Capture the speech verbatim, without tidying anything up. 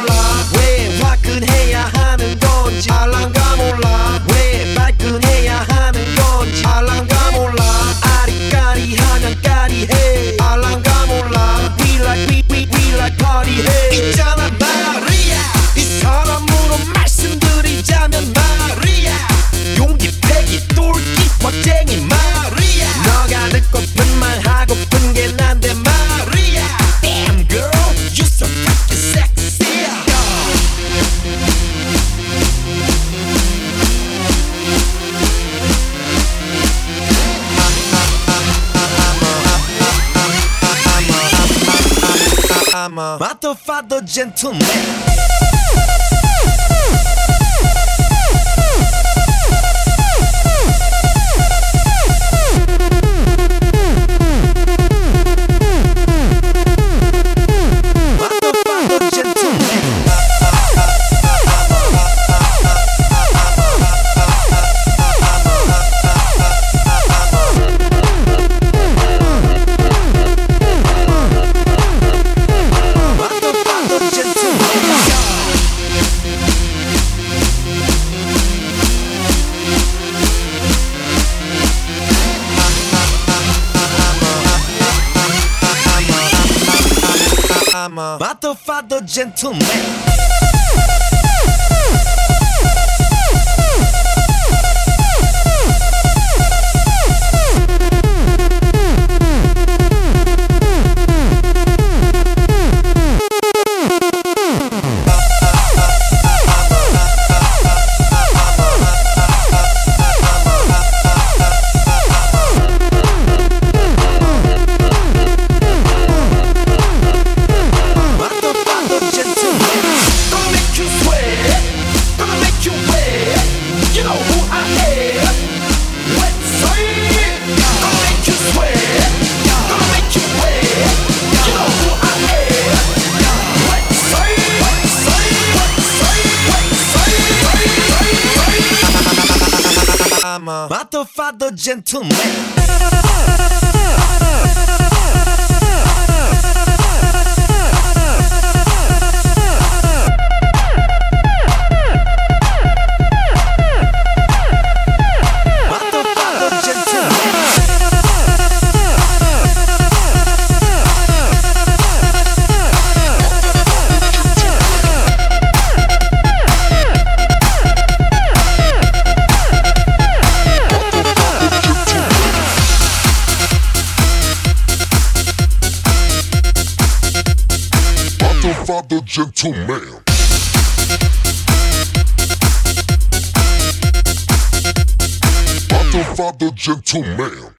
몰라 왜 화끈해야 하는 건지 알랑가 몰라 왜 발끈해야 하는 건지 알랑가 몰라 아리까리하면 까리해 알랑가 몰라 We like we we we like party해 있잖아 마리아 이 사람으로 말씀드리자면 마리아 용기 패기 똘끼 멋쟁이 마리아 너가 듣고픈 말 하고픈 게 난데 마리아 Damn girl you so freaking sexy I'm a motherfucker gentleman I'm a motherfucker gentleman I'm a motherfucker gentleman Father gentleman Father, father, gentleman